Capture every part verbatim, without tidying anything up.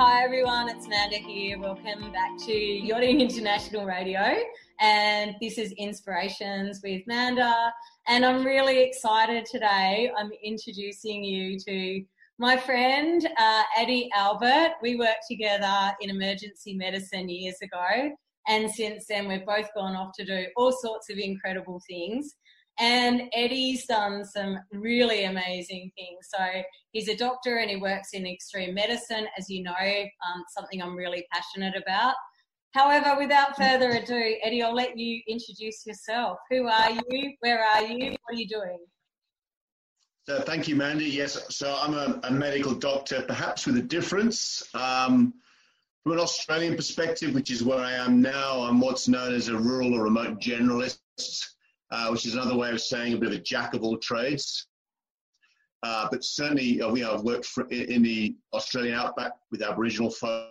Hi everyone, it's Amanda here. Welcome back to Yachting International Radio, and this is Inspirations with Amanda, and I'm really excited today. I'm introducing you to my friend uh, Eddie Albert. We worked together in emergency medicine years ago, and since then we've both gone off to do all sorts of incredible things. And Eddie's done some really amazing things. So he's a doctor and he works in extreme medicine, as you know, um, something I'm really passionate about. However, without further ado, Eddie, I'll let you introduce yourself. Who are you? Where are you? What are you doing? So thank you, Mandy. Yes, so I'm a, a medical doctor, perhaps with a difference. Um, from an Australian perspective, which is where I am now, I'm what's known as a rural or remote generalist. Uh, which is another way of saying a bit of a jack of all trades. Uh, but certainly, uh, you know, I've worked for, in the Australian outback with Aboriginal folk.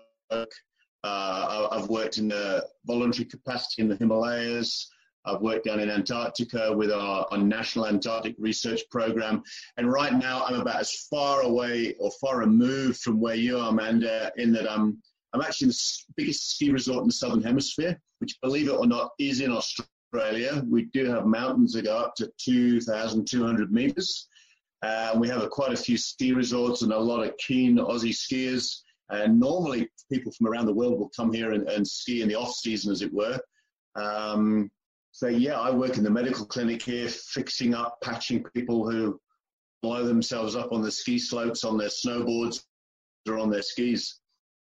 Uh, I've worked in the voluntary capacity in the Himalayas. I've worked down in Antarctica with our, our National Antarctic Research Program. And right now, I'm about as far away or far removed from where you are, Amanda, in that I'm, I'm actually in the biggest ski resort in the Southern Hemisphere, which, believe it or not, is in Australia. Australia. We do have mountains that go up to two thousand two hundred metres. Uh, we have a, quite a few ski resorts and a lot of keen Aussie skiers. And normally people from around the world will come here and, and ski in the off-season, as it were. Um, so, yeah, I work in the medical clinic here, fixing up, patching people who blow themselves up on the ski slopes, on their snowboards, or on their skis.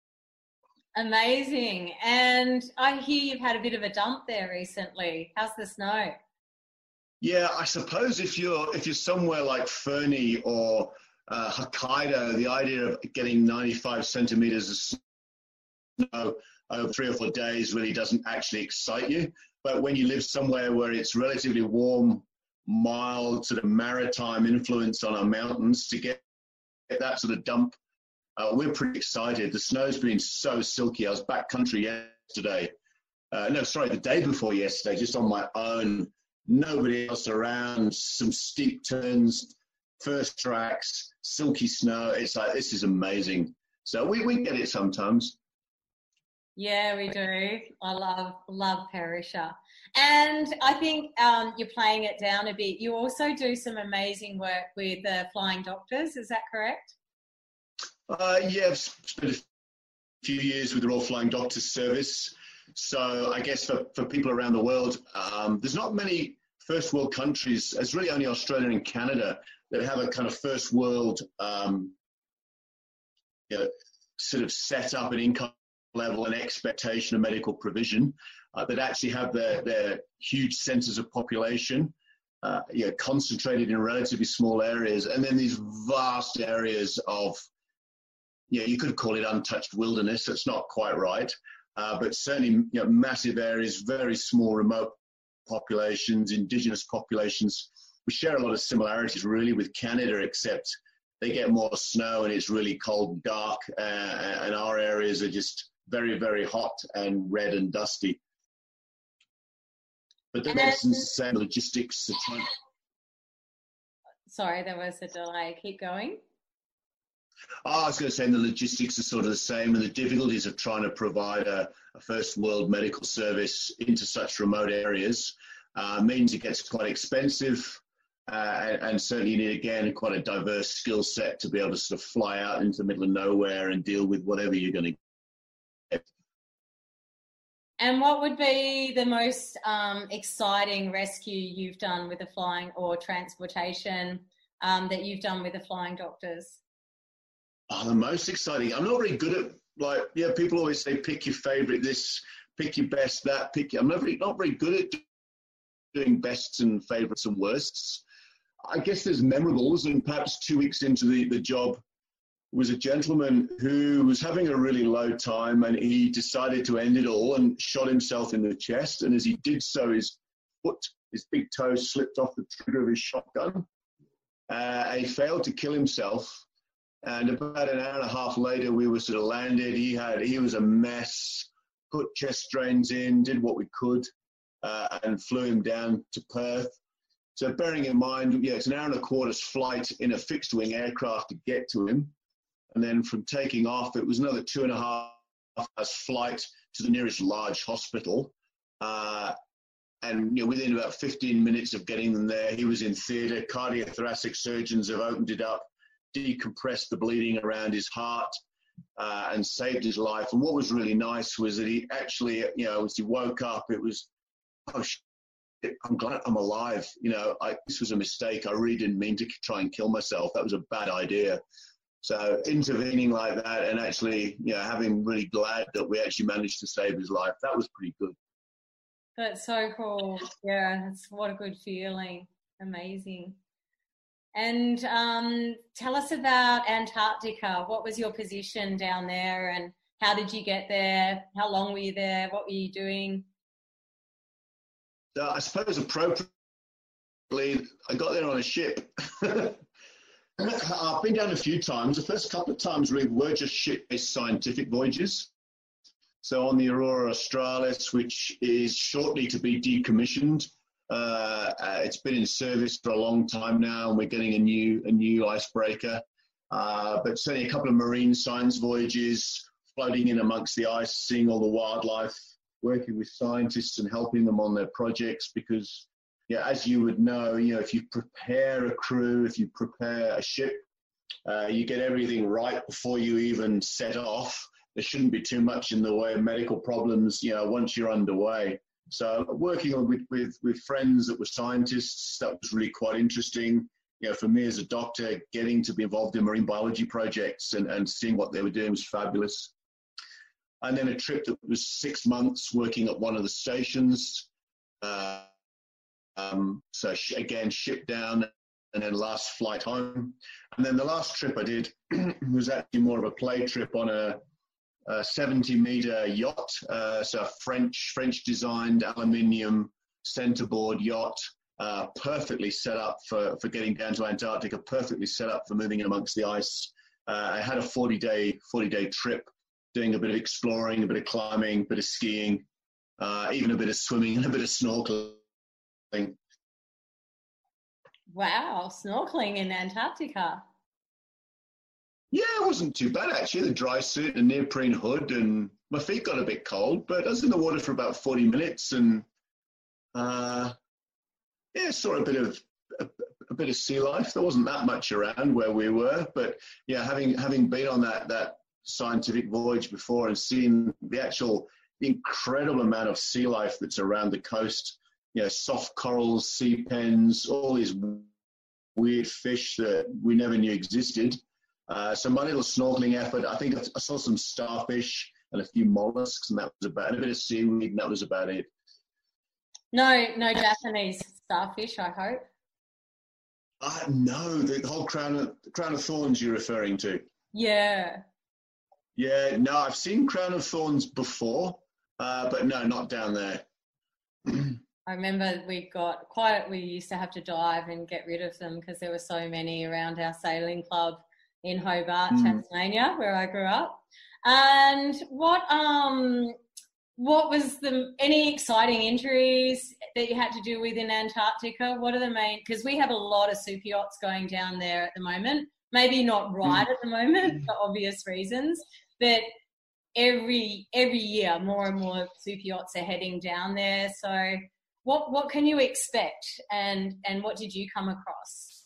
Amazing. And I hear you've had a bit of a dump there recently. How's the snow? Yeah, I suppose if you're if you're somewhere like Fernie or uh, Hokkaido, the idea of getting ninety-five centimeters of snow over three or four days really doesn't actually excite you. But when you live somewhere where it's relatively warm, mild, sort of maritime influence on our mountains, to get that sort of dump, Uh, we're pretty excited. The snow's been so silky. I was backcountry yesterday. Uh, no, sorry, the day before yesterday, just on my own. Nobody else around. Some steep turns, first tracks, silky snow. It's like, this is amazing. So we, we get it sometimes. Yeah, we do. I love, love Perisher. And I think um, you're playing it down a bit. You also do some amazing work with the Flying Doctors. Is that correct? Uh, yeah, I've spent a few years with the Royal Flying Doctors Service. So I guess for, for people around the world, um, there's not many first world countries. It's really only Australia and Canada that have a kind of first world um, you know, sort of set up an income level and expectation of medical provision uh, that actually have their, their huge centres of population uh, you know, concentrated in relatively small areas, and then these vast areas of, yeah, you could call it untouched wilderness. It's not quite right, uh, but certainly, you know, massive areas, very small remote populations, indigenous populations. We share a lot of similarities really with Canada, except they get more snow and it's really cold and dark, uh, and our areas are just very, very hot and red and dusty. But the medicine's the same, logistics. The trying... Sorry, there was a delay. Keep going. Oh, I was going to say the logistics are sort of the same, and the difficulties of trying to provide a, a first world medical service into such remote areas uh, means it gets quite expensive, uh, and, and certainly you need, again, quite a diverse skill set to be able to sort of fly out into the middle of nowhere and deal with whatever you're going to get. And what would be the most um, exciting rescue you've done with the flying or transportation um, that you've done with the Flying Doctors? Oh, the most exciting. I'm not very good at, like, yeah, people always say pick your favourite this, pick your best that, pick your, I'm not very, not very good at doing bests and favourites and worsts. I guess there's memorables, and perhaps two weeks into the, the job was a gentleman who was having a really low time, and he decided to end it all and shot himself in the chest. And as he did so, his foot, his big toe slipped off the trigger of his shotgun. Uh, he failed to kill himself. And about an hour and a half later, we were sort of landed. He had, he was a mess, put chest drains in, did what we could, uh, and flew him down to Perth. So bearing in mind, yeah, it's an hour and a quarter's flight in a fixed wing aircraft to get to him. And then from taking off, it was another two and a half hours flight to the nearest large hospital. Uh, and you know, within about fifteen minutes of getting them there, he was in theatre. Cardiothoracic surgeons have opened it up, decompressed the bleeding around his heart, uh, and saved his life. And what was really nice was that he actually, you know, as he woke up, it was, oh, shit, I'm glad I'm alive. You know, I, this was a mistake. I really didn't mean to try and kill myself. That was a bad idea. So intervening like that and actually, you know, having really glad that we actually managed to save his life, that was pretty good. That's so cool. Yeah, that's what a good feeling. Amazing. And um, tell us about Antarctica. What was your position down there and how did you get there? How long were you there? What were you doing? So I suppose appropriately, I got there on a ship. I've been down a few times. The first couple of times really were just ship-based scientific voyages. So on the Aurora Australis, which is shortly to be decommissioned, uh, uh, it's been in service for a long time now, and we're getting a new a new icebreaker. Uh, but certainly a couple of marine science voyages, floating in amongst the ice, seeing all the wildlife, working with scientists and helping them on their projects, because yeah, as you would know, you know, if you prepare a crew, if you prepare a ship, uh, you get everything right before you even set off. There shouldn't be too much in the way of medical problems, you know, once you're underway. So working with, with, with friends that were scientists, that was really quite interesting. You know, for me as a doctor, getting to be involved in marine biology projects and, and seeing what they were doing was fabulous. And then a trip that was six months working at one of the stations. Uh, Um, so sh- again, ship down and then last flight home. And then the last trip I did was actually more of a play trip on a, a seventy meter yacht. Uh, so a French, French designed aluminium centerboard yacht, uh, perfectly set up for, for getting down to Antarctica, perfectly set up for moving amongst the ice. Uh, I had a forty day trip, doing a bit of exploring, a bit of climbing, a bit of skiing, uh, even a bit of swimming and a bit of snorkeling. Wow, snorkeling in Antarctica. Yeah, it wasn't too bad actually. The dry suit and neoprene hood, and my feet got a bit cold, but I was in the water for about forty minutes, and uh, yeah, saw a bit of a, a bit of sea life. There wasn't that much around where we were, but yeah, having having been on that that scientific voyage before and seeing the actual incredible amount of sea life that's around the coast. You know, soft corals, sea pens, all these weird fish that we never knew existed. Uh, so my little snorkeling effort, I think I saw some starfish and a few mollusks, and that was about, and a bit of seaweed, and that was about it. No, no Japanese starfish, I hope. Uh, no, the whole crown of, crown of thorns you're referring to. Yeah. Yeah, no, I've seen crown of thorns before, uh, but no, not down there. I remember we got quite, we used to have to dive and get rid of them because there were so many around our sailing club in Hobart, mm. Tasmania, where I grew up. And what um what was the, any exciting injuries that you had to do with in Antarctica? What are the main, because we have a lot of super yachts going down there at the moment, maybe not right mm. at the moment for obvious reasons, but every every year more and more super yachts are heading down there. So What what can you expect, and, and what did you come across?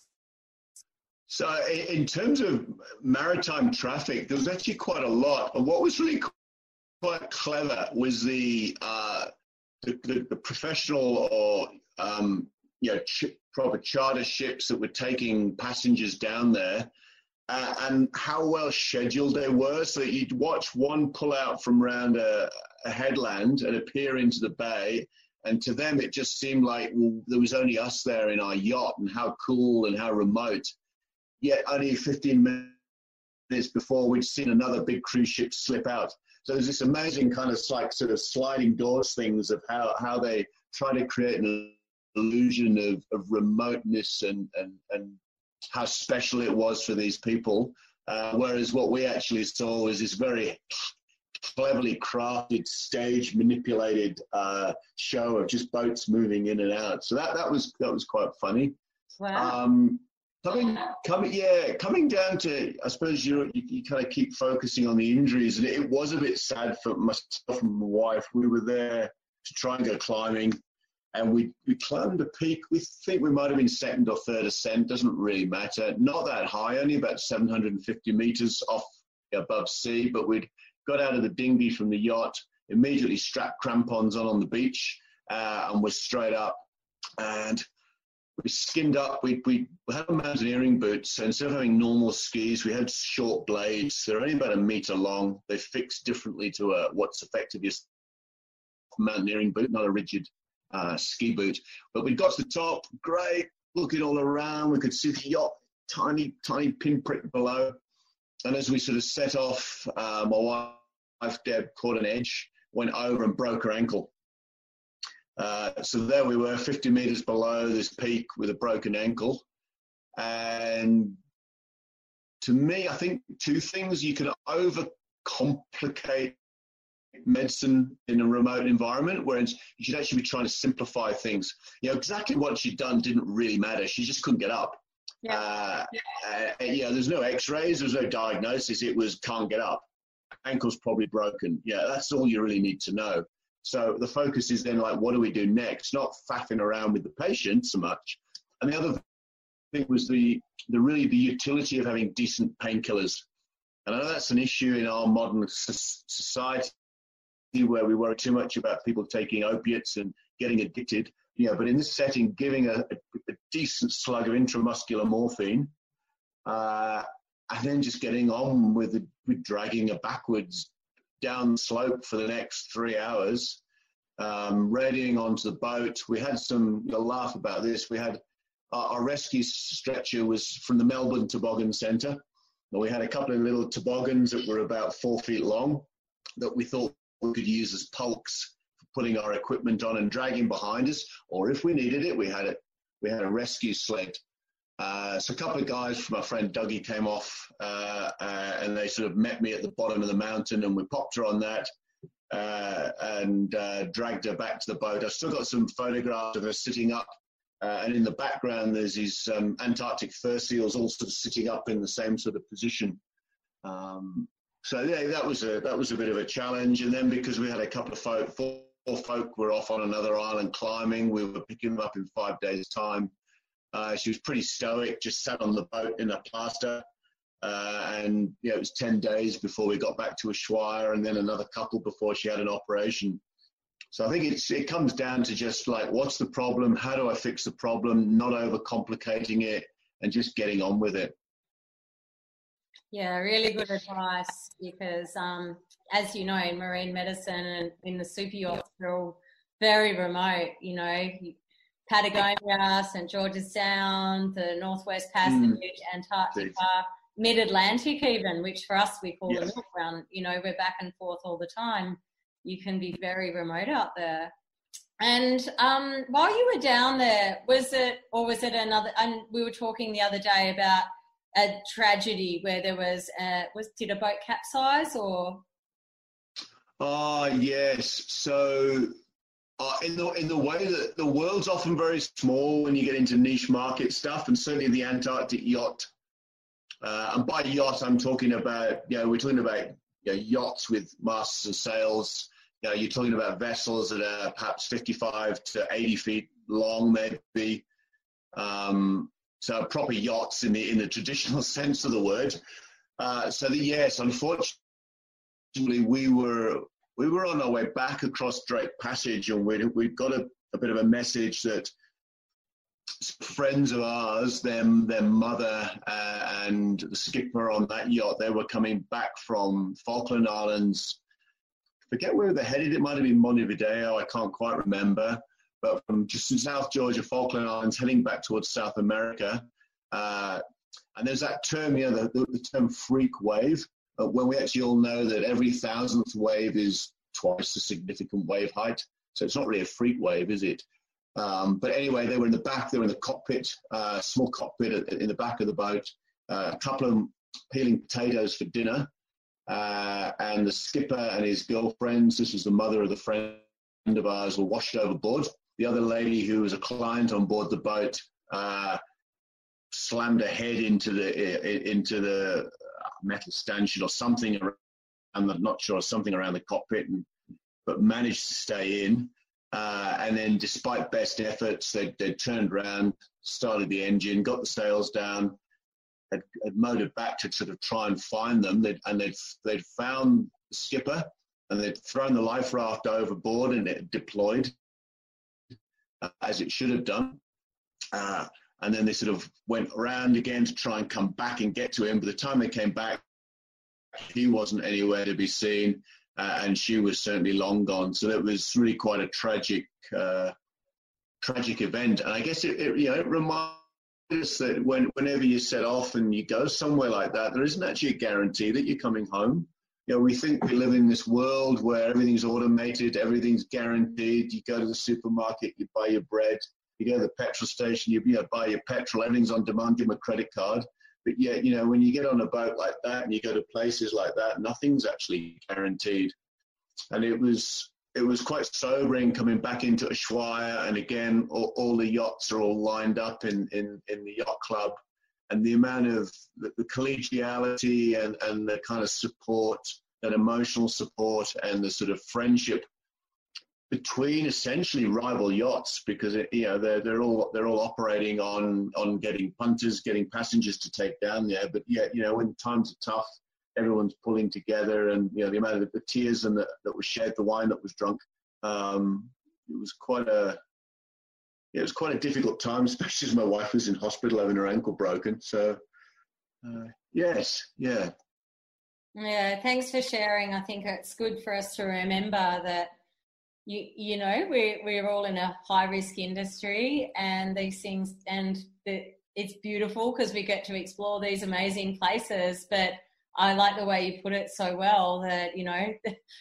So in terms of maritime traffic, there was actually quite a lot. And what was really quite clever was the uh, the, the, the professional or um, you know ch- proper charter ships that were taking passengers down there, uh, and how well scheduled they were. So that you'd watch one pull out from around a, a headland and appear into the bay. And to them, it just seemed like, well, there was only us there in our yacht, and how cool and how remote. Yet only fifteen minutes before, we'd seen another big cruise ship slip out. So there's this amazing kind of like sort of sliding doors things of how, how they try to create an illusion of, of remoteness and, and, and how special it was for these people. Uh, whereas what we actually saw was this very cleverly crafted, stage manipulated uh, show of just boats moving in and out. So that that was that was quite funny. Wow. Um, Coming, coming, yeah, coming down to, I suppose you you, you kind of keep focusing on the injuries, and it was a bit sad for myself and my wife. We were there to try and go climbing, and we we climbed a peak. We think we might have been second or third ascent. Doesn't really matter. Not that high, only about seven hundred fifty meters off above sea. But we'd got out of the dinghy from the yacht, immediately strapped crampons on on the beach, uh, and was straight up. And we skimmed up. We, we had mountaineering boots, so instead of having normal skis, we had short blades. They're only about a meter long. They fix differently to a, what's effectively a mountaineering boot, not a rigid uh, ski boot. But we got to the top, great, looking all around. We could see the yacht, tiny, tiny pinprick below. And as we sort of set off, uh, my wife, Deb, caught an edge, went over and broke her ankle. Uh, so there we were, fifty meters below this peak with a broken ankle. And to me, I think two things: you can overcomplicate medicine in a remote environment, whereas you should actually be trying to simplify things. You know, exactly what she'd done didn't really matter. She just couldn't get up. Yeah. Uh, uh, you know, there's no x-rays, there's no diagnosis. It was can't get up. Ankle's probably broken. Yeah, that's all you really need to know. So the focus is then like, what do we do next? Not faffing around with the patient so much. And the other thing was the, the really the utility of having decent painkillers. And I know that's an issue in our modern society where we worry too much about people taking opiates and getting addicted. Yeah, but in this setting, giving a, a, a decent slug of intramuscular morphine, uh, and then just getting on with, the, with dragging her backwards down the slope for the next three hours, um, readying onto the boat. We had some, you'll laugh about this, we had, our, our rescue stretcher was from the Melbourne Toboggan Centre. And we had a couple of little toboggans that were about four feet long that we thought we could use as pulks for putting our equipment on and dragging behind us, or if we needed it, we had it. We had a rescue sled. Uh, so a couple of guys from our friend Dougie came off uh, uh, and they sort of met me at the bottom of the mountain, and we popped her on that uh, and uh, dragged her back to the boat. I've still got some photographs of her sitting up, uh, and in the background there's these um, Antarctic fur seals all sort of sitting up in the same sort of position. Um, so yeah, that was a that was a bit of a challenge. And then because we had a couple of folk, four, four folk were off on another island climbing, we were picking them up in five days' time. Uh, she was pretty stoic, just sat on the boat in a plaster. Uh, and you know, it was ten days before we got back to Ushuaia, and then another couple before she had an operation. So I think it's, it comes down to just like, what's the problem? How do I fix the problem? Not overcomplicating it and just getting on with it. Yeah, really good advice, because um, as you know, in marine medicine and in the super yachts, they're all very remote, you know. Patagonia, Saint George's Sound, the Northwest Passage, mm. Antarctica, Mid-Atlantic even, which for us we call yes. the Milk Run. You know, we're back and forth all the time. You can be very remote out there. And um, while you were down there, was it, or was it another, and we were talking the other day about a tragedy where there was, a, was did a boat capsize or? Ah, uh, yes. So... Uh, in the in the way that the world's often very small when you get into niche market stuff, and certainly the Antarctic yacht. Uh, and by yacht, I'm talking about, you know, we're talking about you know, yachts with masts and sails. You know, you're talking about vessels that are perhaps fifty-five to eighty feet long, maybe. Um, so proper yachts in the in the traditional sense of the word. Uh, so the, yes, unfortunately, we were. We were on our way back across Drake Passage, and we we got a, a bit of a message that friends of ours, them, their mother uh, and the skipper on that yacht, they were coming back from Falkland Islands. Forget where they're headed. It might have been Montevideo. I can't quite remember. But from just in South Georgia, Falkland Islands, heading back towards South America. Uh, and there's that term, you know, the, the term freak wave. Uh, when we actually all know that every thousandth wave is twice the significant wave height. So it's not really a freak wave, is it? Um, but anyway, they were in the back, they were in the cockpit, uh, small cockpit in the back of the boat, uh, a couple of peeling potatoes for dinner, uh, and the skipper and his girlfriends, this was the mother of the friend of ours, were washed overboard. The other lady who was a client on board the boat uh, slammed her head into the into the metal stanchion or something around. I'm not sure, something around the cockpit, and, but managed to stay in. Uh, and then, despite best efforts, they they turned around, started the engine, got the sails down, had, had motored back to sort of try and find them. They'd, and they'd they'd found the skipper, and they'd thrown the life raft overboard, and it deployed uh, as it should have done. Uh, and then they sort of went around again to try and come back and get to him. By the time they came back, he wasn't anywhere to be seen, uh, and she was certainly long gone. So that was really quite a tragic, uh, tragic event. And I guess it, it, you know, it reminds us that when, whenever you set off and you go somewhere like that, there isn't actually a guarantee that you're coming home. You know, we think we live in this world where everything's automated, everything's guaranteed. You go to the supermarket, you buy your bread. You go to the petrol station, you, you know, buy your petrol, everything's on demand, give them a credit card. But yet, you know, when you get on a boat like that and you go to places like that, nothing's actually guaranteed. And it was it was quite sobering coming back into Ushuaia. And again, all, all the yachts are all lined up in, in, in the yacht club. And the amount of the, the collegiality and, and the kind of support, that emotional support and the sort of friendship between essentially rival yachts, because it, you know they're they're all they're all operating on on getting punters, getting passengers to take down there. But yet, you know, when times are tough, everyone's pulling together, and you know the amount of the tears and the, that was shed, the wine that was drunk. Um, it was quite a it was quite a difficult time, especially as my wife was in hospital having her ankle broken. So uh, yes, yeah, yeah. Thanks for sharing. I think it's good for us to remember that. You you know, we, we're all in a high-risk industry, and these things, and the, it's beautiful because we get to explore these amazing places, but I like the way you put it so well that, you know,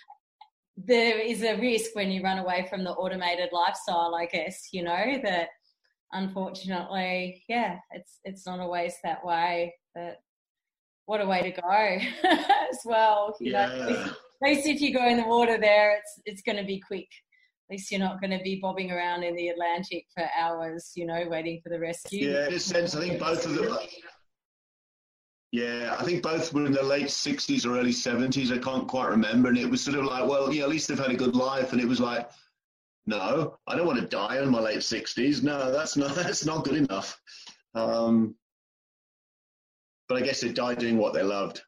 there is a risk when you run away from the automated lifestyle, I guess, you know, that unfortunately, yeah, it's it's not always that way, but what a way to go as well, you yeah. know. At least if you go in the water there, it's it's going to be quick. At least you're not going to be bobbing around in the Atlantic for hours, you know, waiting for the rescue. Yeah, in a sense, I think both of them. Yeah, I think both were in the late sixties or early seventies. I can't quite remember. And it was sort of like, well, yeah, at least they've had a good life. And it was like, no, I don't want to die in my late sixties. No, that's not that's not good enough. Um, but I guess they died doing what they loved.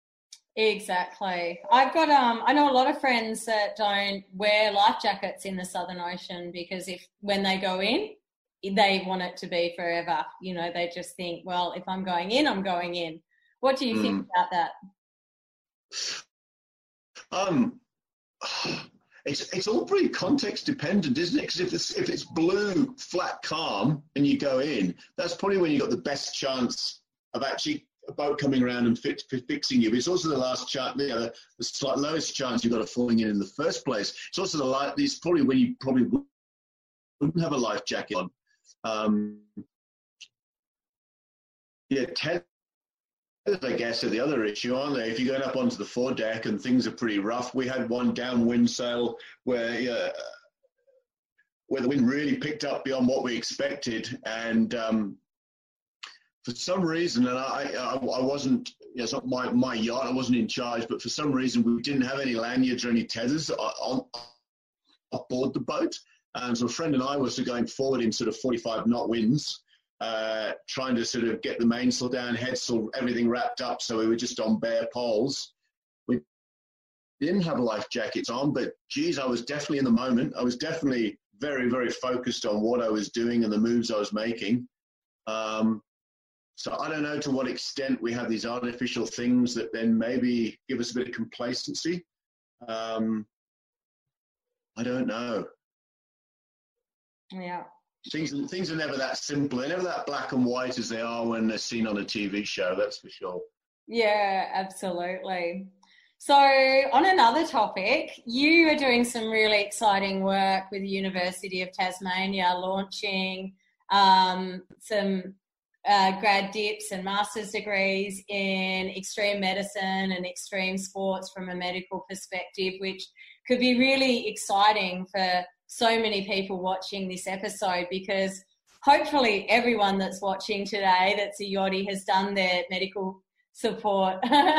Exactly. I've got um I know a lot of friends that don't wear life jackets in the Southern Ocean because if when they go in, they want it to be forever. You know, they just think, well, if I'm going in, I'm going in. What do you mm. think about that? Um it's it's all pretty context dependent, isn't it? Because if it's if it's blue, flat, calm, and you go in, that's probably when you got the best chance of actually a boat coming around and fit, fit, fixing you. But it's also the last chance, you know, the, the slight lowest chance you've got of falling in in the first place. It's also the light. It's probably when you probably wouldn't have a life jacket on. Um, yeah, tethers, I guess, are the other issue, aren't they? If you're going up onto the foredeck and things are pretty rough, we had one downwind sail where uh, where the wind really picked up beyond what we expected, and um, for some reason, and I, I, I wasn't, you know, it's not my, my yacht, I wasn't in charge, but for some reason we didn't have any lanyards or any tethers on, on board the boat. And so a friend and I were sort of going forward in sort of forty-five knot winds, uh, trying to sort of get the mainsail down, headsail, everything wrapped up. So we were just on bare poles. We didn't have life jackets on, but geez, I was definitely in the moment. I was definitely very, very focused on what I was doing and the moves I was making. Um, So I don't know to what extent we have these artificial things that then maybe give us a bit of complacency. Um, I don't know. Yeah. Things things are never that simple. They're never that black and white as they are when they're seen on a T V show, that's for sure. Yeah, absolutely. So on another topic, you are doing some really exciting work with the University of Tasmania, launching um, some uh, grad dips and master's degrees in extreme medicine and extreme sports from a medical perspective, which could be really exciting for so many people watching this episode, because hopefully everyone that's watching today that's a yachty has done their medical support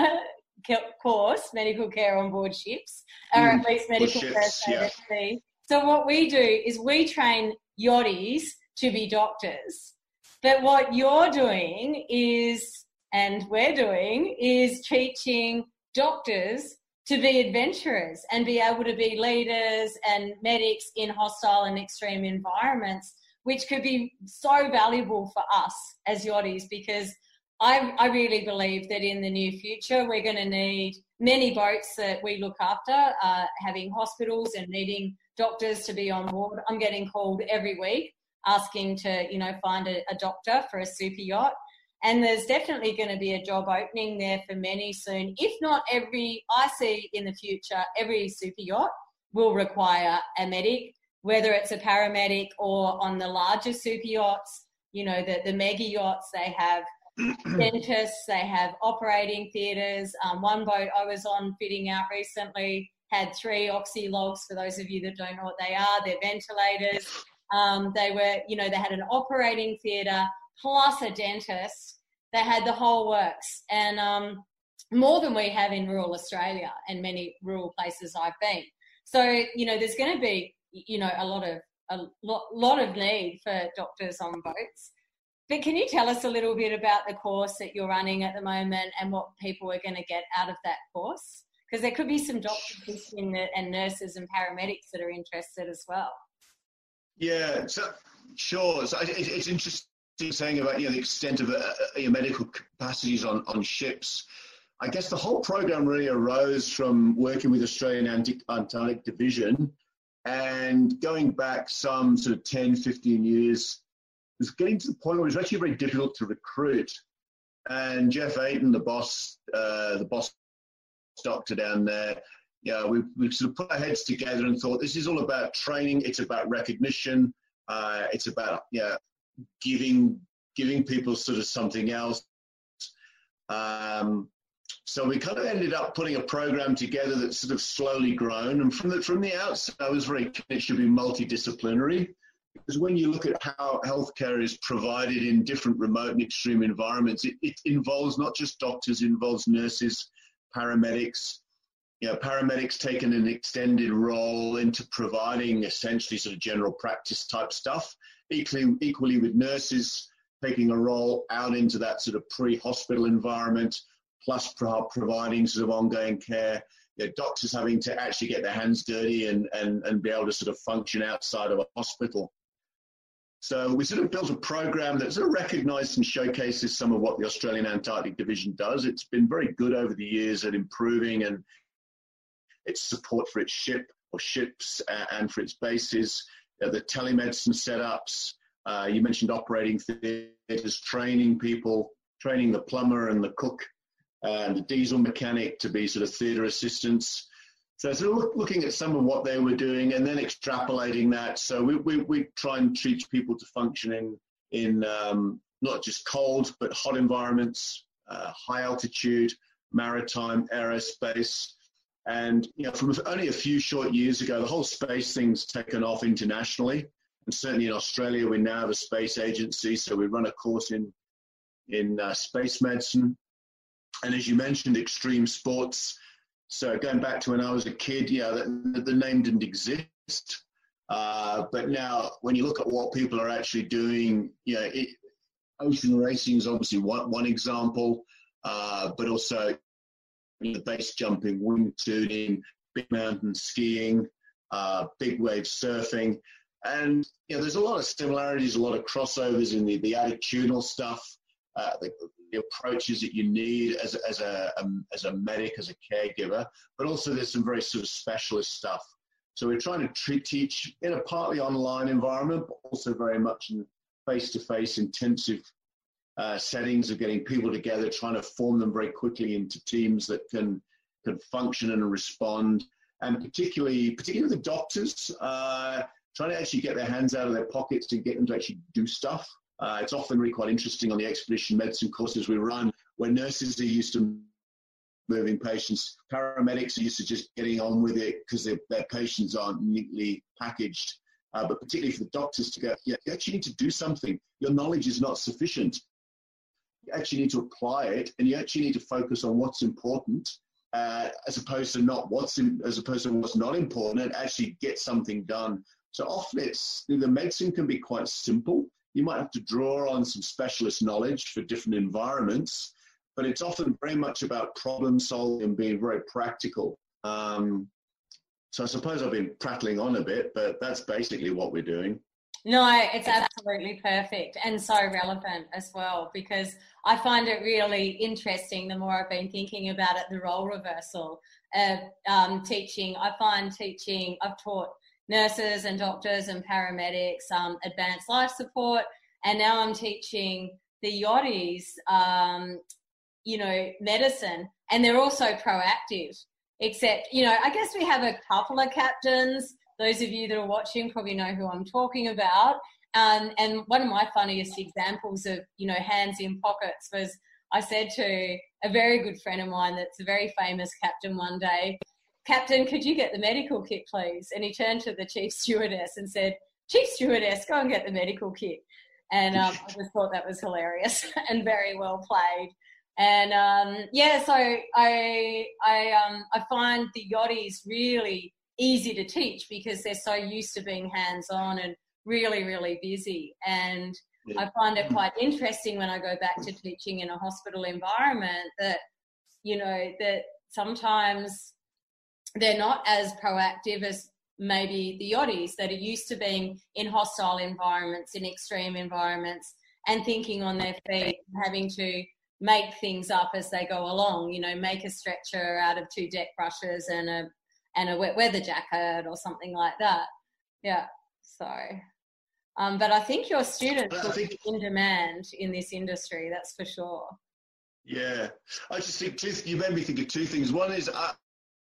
course, medical care on board ships, or mm, at least medical first aid at sea. So what we do is we train yachties to be doctors. But what you're doing is, and we're doing, is teaching doctors to be adventurers and be able to be leaders and medics in hostile and extreme environments, which could be so valuable for us as yachties, because I, I really believe that in the near future we're going to need many boats that we look after, uh, having hospitals and needing doctors to be on board. I'm getting called every week asking to, you know, find a, a doctor for a super yacht. And there's definitely going to be a job opening there for many soon. If not every, I see in the future, every super yacht will require a medic, whether it's a paramedic or on the larger super yachts, you know, the, the mega yachts, they have dentists, they have operating theatres. Um, one boat I was on fitting out recently had three oxy logs, for those of you that don't know what they are. They're ventilators. Um, they were, you know, they had an operating theatre plus a dentist. They had the whole works, and um, more than we have in rural Australia and many rural places I've been. So, you know, there's going to be, you know, a lot of a lot, lot of need for doctors on boats. But can you tell us a little bit about the course that you're running at the moment and what people are going to get out of that course? Because there could be some doctors in the, and nurses and paramedics that are interested as well. Yeah, so sure. So it, it's interesting saying about, you know, the extent of uh, your medical capacities on, on ships. I guess the whole program really arose from working with Australian Antarctic Division, and going back some sort of ten, fifteen years, it was getting to the point where it was actually very difficult to recruit. And Jeff Ayton, the boss, uh, the boss doctor down there, yeah, we, we sort of put our heads together and thought, this is all about training. It's about recognition. Uh, it's about, yeah, giving giving people sort of something else. Um, so we kind of ended up putting a program together that's sort of slowly grown. And from the from the outset, I was very keen it should be multidisciplinary, because when you look at how healthcare is provided in different remote and extreme environments, it, it involves not just doctors, it involves nurses, paramedics. You know, paramedics taking an extended role into providing essentially sort of general practice type stuff. Equally, equally with nurses taking a role out into that sort of pre-hospital environment, plus pro- providing sort of ongoing care. You know, doctors having to actually get their hands dirty and, and, and be able to sort of function outside of a hospital. So we sort of built a program that sort of recognised and showcases some of what the Australian Antarctic Division does. It's been very good over the years at improving and its support for its ship or ships uh, and for its bases, uh, the telemedicine setups. Uh, you mentioned operating theatres, training people, training the plumber and the cook uh, and the diesel mechanic to be sort of theatre assistants. So sort of look, looking at some of what they were doing and then extrapolating that. So we, we, we try and teach people to function in, in um, not just cold, but hot environments, uh, high altitude, maritime, aerospace. And, you know, from only a few short years ago, the whole space thing's taken off internationally. And certainly in Australia, we now have a space agency. So we run a course in, in uh, space medicine. And as you mentioned, extreme sports. So going back to when I was a kid, yeah, the, the name didn't exist. Uh, but now when you look at what people are actually doing, you know, it, ocean racing is obviously one, one example, uh, but also the base jumping, wing tuning, big mountain skiing, uh, big wave surfing. And, you know, there's a lot of similarities, a lot of crossovers in the, the attitudinal stuff, uh, the, the approaches that you need as, as, a, um, as a medic, as a caregiver, but also there's some very sort of specialist stuff. So we're trying to treat, teach in a partly online environment, but also very much in face-to-face intensive Uh, settings of getting people together, trying to form them very quickly into teams that can can function and respond, and particularly particularly the doctors, uh, trying to actually get their hands out of their pockets to get them to actually do stuff. Uh, it's often really quite interesting on the expedition medicine courses we run, where nurses are used to moving patients, paramedics are used to just getting on with it because their, their patients aren't neatly packaged. uh, but particularly for the doctors to go, yeah, you actually need to do something. Your knowledge is not sufficient. You actually need to apply it, and you actually need to focus on what's important, uh, as opposed to not what's in, as opposed to what's not important, and actually get something done. So often it's the medicine can be quite simple. You might have to draw on some specialist knowledge for different environments, but it's often very much about problem solving and being very practical. Um, so I suppose I've been prattling on a bit, but that's basically what we're doing. No, it's absolutely perfect and so relevant as well, because I find it really interesting the more I've been thinking about it, the role reversal of um, teaching. I find teaching, I've taught nurses and doctors and paramedics, um, advanced life support, and now I'm teaching the yachties, um, you know, medicine, and they're also proactive, except, you know, I guess we have a couple of captains. Those of you that are watching probably know who I'm talking about. Um, and one of my funniest examples of, you know, hands in pockets was I said to a very good friend of mine that's a very famous captain one day, "Captain, could you get the medical kit, please?" And he turned to the chief stewardess and said, "Chief stewardess, go and get the medical kit." And um, I just thought that was hilarious and very well played. And um, yeah, so I I um, I find the yachties really easy to teach because they're so used to being hands-on and really, really busy. And yeah. I find it quite interesting when I go back to teaching in a hospital environment that, you know, that sometimes they're not as proactive as maybe the yachties that are used to being in hostile environments, in extreme environments, and thinking on their feet, having to make things up as they go along, you know, make a stretcher out of two deck brushes and a and a wet weather jacket or something like that. Yeah, so, um, but I think your students are think, in demand in this industry, that's for sure. Yeah, I just think, two, you made me think of two things. One is I,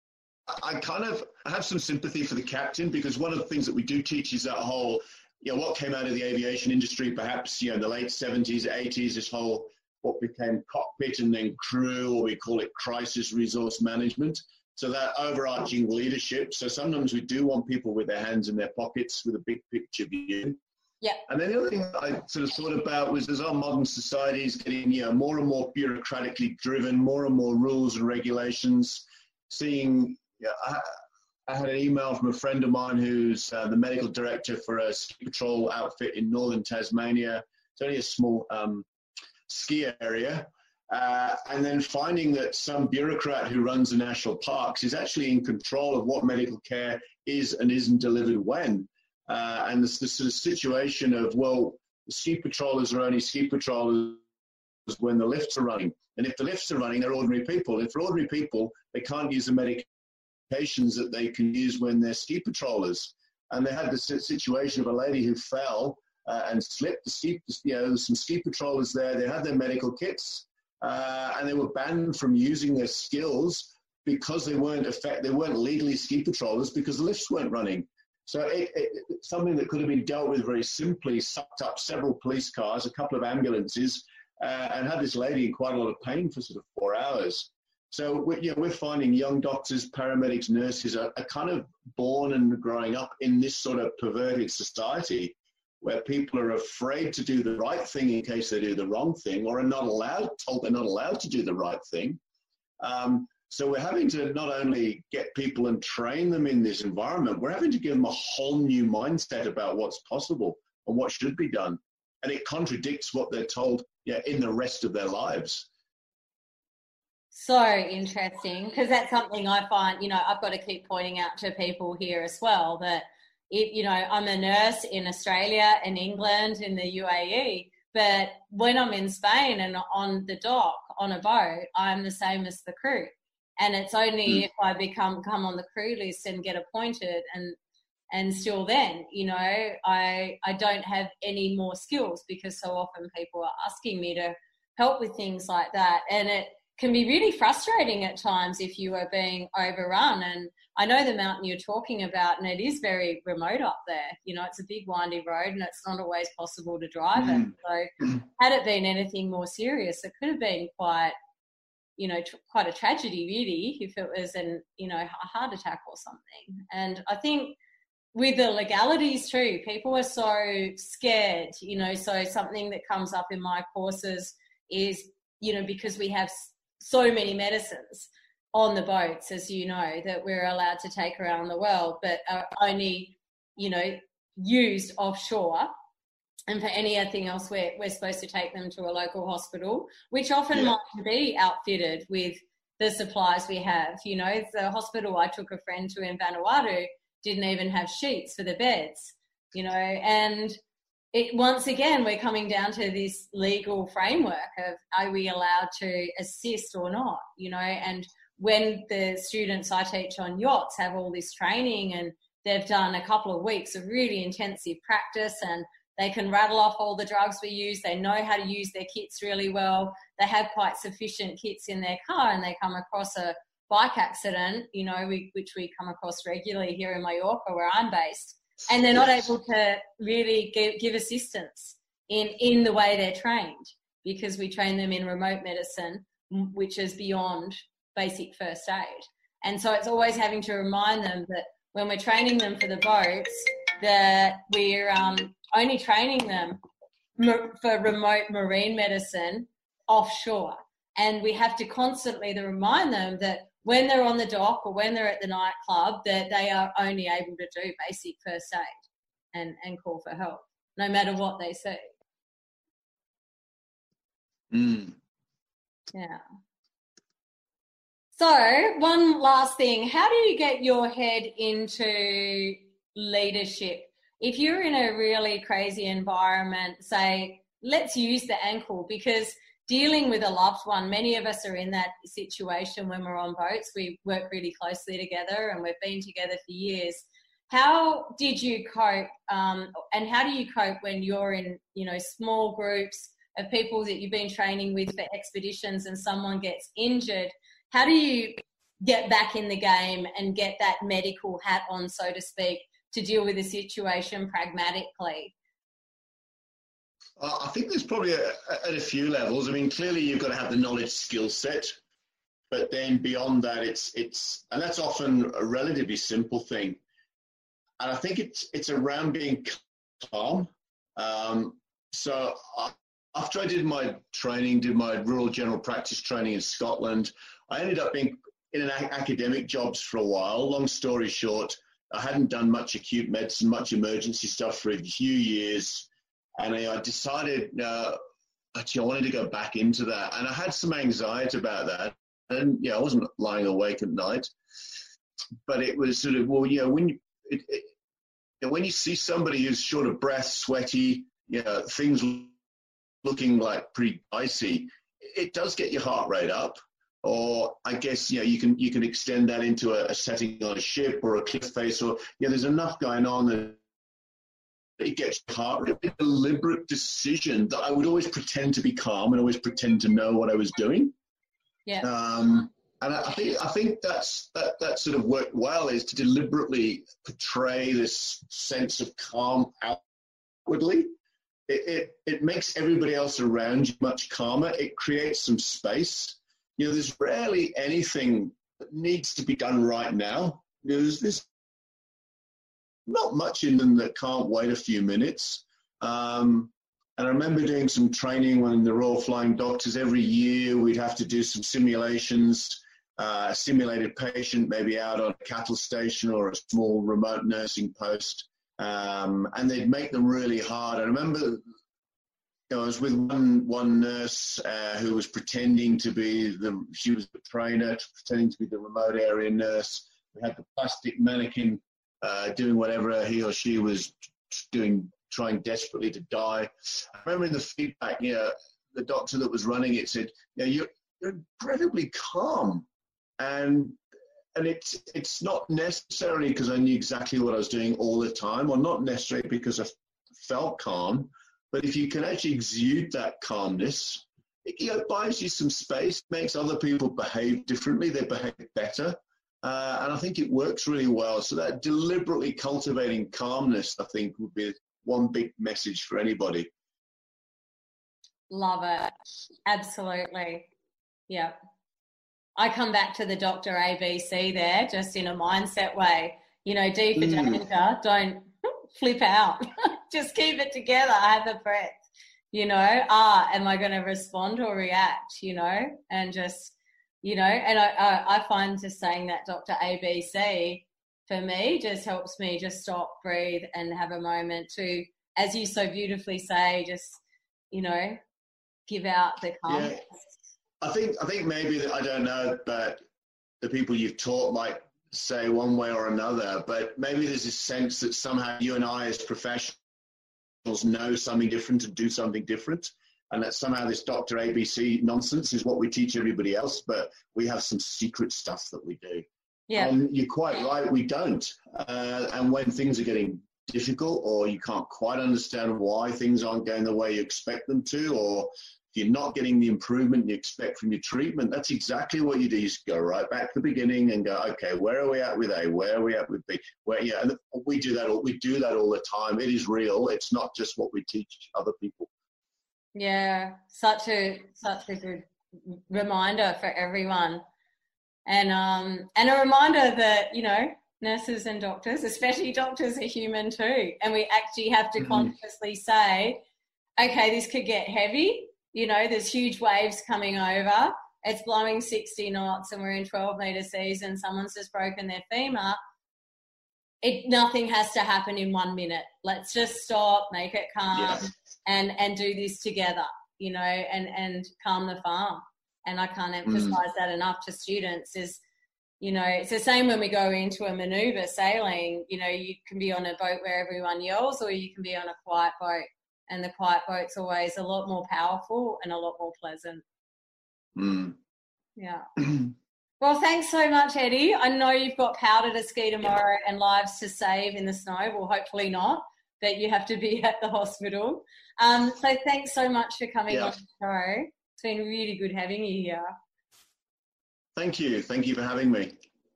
I kind of I have some sympathy for the captain, because one of the things that we do teach is that whole, you know, what came out of the aviation industry, perhaps, you know, in the late seventies, eighties, this whole, what became cockpit and then crew, or we call it crisis resource management. So that overarching leadership. So sometimes we do want people with their hands in their pockets with a big picture view. Yeah. And then the other thing I sort of thought about was, as our modern society is getting, you know, more and more bureaucratically driven, more and more rules and regulations, seeing, you know, I, I had an email from a friend of mine who's uh, the medical director for a ski patrol outfit in northern Tasmania. It's only a small um, ski area. Uh, and then finding that some bureaucrat who runs the national parks is actually in control of what medical care is and isn't delivered when. Uh, and this, this sort of situation of, well, the ski patrollers are only ski patrollers when the lifts are running. And if the lifts are running, they're ordinary people. If they're ordinary people, they can't use the medications that they can use when they're ski patrollers. And they had this situation of a lady who fell uh, and slipped. The ski, you know, some ski patrollers there, they had their medical kits. Uh, and they were banned from using their skills because they weren't effect, they weren't legally ski patrollers because the lifts weren't running. So it, it, something that could have been dealt with very simply sucked up several police cars, a couple of ambulances, uh, and had this lady in quite a lot of pain for sort of four hours. So we're, you know, we're finding young doctors, paramedics, nurses are, are kind of born and growing up in this sort of perverted society, where people are afraid to do the right thing in case they do the wrong thing, or are not allowed, told they're not allowed to do the right thing. Um, so we're having to not only get people and train them in this environment, we're having to give them a whole new mindset about what's possible and what should be done. And it contradicts what they're told, yeah, in the rest of their lives. So interesting, because that's something I find, you know, I've got to keep pointing out to people here as well, that It, you know, I'm a nurse in Australia, in England, in the U A E, but when I'm in Spain and on the dock, on a boat, I'm the same as the crew. And it's only mm. if I become come on the crew list and get appointed, and and still then, you know, I I don't have any more skills, because so often people are asking me to help with things like that. And it can be really frustrating at times if you are being overrun. And I know the mountain you're talking about, and it is very remote up there. You know, it's a big windy road and it's not always possible to drive mm. it. So had it been anything more serious, it could have been quite, you know, tr- quite a tragedy really, if it was an, you know, a heart attack or something. And I think with the legalities too, people are so scared, you know, so something that comes up in my courses is, you know, because we have so many medicines on the boats, as you know, that we're allowed to take around the world, but are only, you know, used offshore. And for anything else, we're, we're supposed to take them to a local hospital, which often yeah. might be outfitted with the supplies we have. You know, the hospital I took a friend to in Vanuatu didn't even have sheets for the beds, you know, and it, once again, we're coming down to this legal framework of, are we allowed to assist or not, you know, and when the students I teach on yachts have all this training and they've done a couple of weeks of really intensive practice and they can rattle off all the drugs we use, they know how to use their kits really well, they have quite sufficient kits in their car, and they come across a bike accident, you know, we, which we come across regularly here in Mallorca where I'm based, and they're not able to really give, give assistance in, in the way they're trained, because we train them in remote medicine, which is beyond basic first aid. And so it's always having to remind them that when we're training them for the boats, that we're um, only training them for remote marine medicine offshore. And we have to constantly remind them that when they're on the dock or when they're at the nightclub, that they are only able to do basic first aid and, and call for help, no matter what they see. Mm. Yeah. So one last thing, how do you get your head into leadership? If you're in a really crazy environment, say, let's use the ankle, because dealing with a loved one, many of us are in that situation when we're on boats. We work really closely together and we've been together for years. How did you cope, um, and how do you cope when you're in, you know, small groups of people that you've been training with for expeditions and someone gets injured? How do you get back in the game and get that medical hat on, so to speak, to deal with the situation pragmatically? Uh, I think there's probably a, at a few levels. I mean, clearly you've got to have the knowledge skill set, but then beyond that, it's, it's, and that's often a relatively simple thing. And I think it's, it's around being calm. Um, so I, after I did my training, did my rural general practice training in Scotland, I ended up being in an academic jobs for a while. Long story short, I hadn't done much acute medicine, much emergency stuff for a few years. And I, I decided, uh, actually, I wanted to go back into that. And I had some anxiety about that. And, yeah, I wasn't lying awake at night. But it was sort of, well, yeah, when you, it, it, you know, when you see somebody who's short of breath, sweaty, you know, things looking like pretty icy, it does get your heart rate up. Or I guess, you know, you can you can extend that into a, a setting on a ship or a cliff face, or, you know, there's enough going on that it gets your heart rate. A deliberate decision that I would always pretend to be calm and always pretend to know what I was doing. Yeah. Um, and I think I think that's that that sort of worked well, is to deliberately portray this sense of calm outwardly. It, it it makes everybody else around you much calmer. It creates some space. You know, there's rarely anything that needs to be done right now. You know, there's, there's not much in them that can't wait a few minutes. Um, and I remember doing some training when the Royal Flying Doctors, every year we'd have to do some simulations, uh, a simulated patient maybe out on a cattle station or a small remote nursing post, um, and they'd make them really hard. I remember, I was with one one nurse uh, who was pretending to be the, she was the trainer, pretending to be the remote area nurse. We had the plastic mannequin uh, doing whatever he or she was doing, trying desperately to die. I remember in the feedback, you know, the doctor that was running it said, you know, you're, you're incredibly calm. And and it's, it's not necessarily because I knew exactly what I was doing all the time, or not necessarily because I felt calm. But if you can actually exude that calmness, it, you know, buys you some space, makes other people behave differently, they behave better. Uh, and I think it works really well. So that deliberately cultivating calmness, I think, would be one big message for anybody. Love it. Absolutely. Yeah. I come back to the Doctor A B C there, just in a mindset way. You know, D for Mm. danger, don't flip out. Just keep it together, have a breath. You know, ah, am I going to respond or react, you know, and just, you know, and I, I, I find just saying that Doctor A B C for me just helps me just stop, breathe and have a moment to, as you so beautifully say, just, you know, give out the calmness. Yeah. I think, I think maybe, that, I don't know, but the people you've taught might say one way or another, but maybe there's this sense that somehow you and I as professionals know something different and do something different, and that somehow this Doctor A B C nonsense is what we teach everybody else, but we have some secret stuff that we do. Yeah. And you're quite right, we don't. Uh, and when things are getting difficult, or you can't quite understand why things aren't going the way you expect them to, or if you're not getting the improvement you expect from your treatment, that's exactly what you do. You just go right back to the beginning and go, okay, where are we at with A? Where are we at with B? Where, yeah, and we do that all, we do that all the time. It is real. It's not just what we teach other people. Yeah, such a such a good reminder for everyone. And um and a reminder that, you know, nurses and doctors, especially doctors, are human too. And we actually have to mm-hmm. consciously say, okay, this could get heavy. You know, there's huge waves coming over. It's blowing sixty knots and we're in twelve metre seas and someone's just broken their femur. It, nothing has to happen in one minute. Let's just stop, make it calm, yeah. and, and do this together, you know, and, and calm the farm. And I can't emphasise mm. that enough to students is, you know, it's the same when we go into a manoeuvre sailing. You know, you can be on a boat where everyone yells, or you can be on a quiet boat. And the quiet boat's always a lot more powerful and a lot more pleasant. Mm. Yeah. Well, thanks so much, Eddie. I know you've got powder to ski tomorrow and lives to save in the snow. Well, hopefully not, but you have to be at the hospital. Um, so thanks so much for coming yeah. on the show. It's been really good having you here. Thank you. Thank you for having me.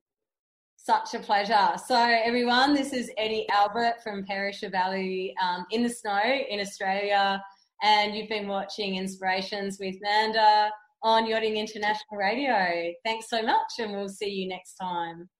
Such a pleasure. So, everyone, this is Eddie Albert from Perisher Valley um, in the snow in Australia, and you've been watching Inspirations with Manda on Yachting International Radio. Thanks so much, and we'll see you next time.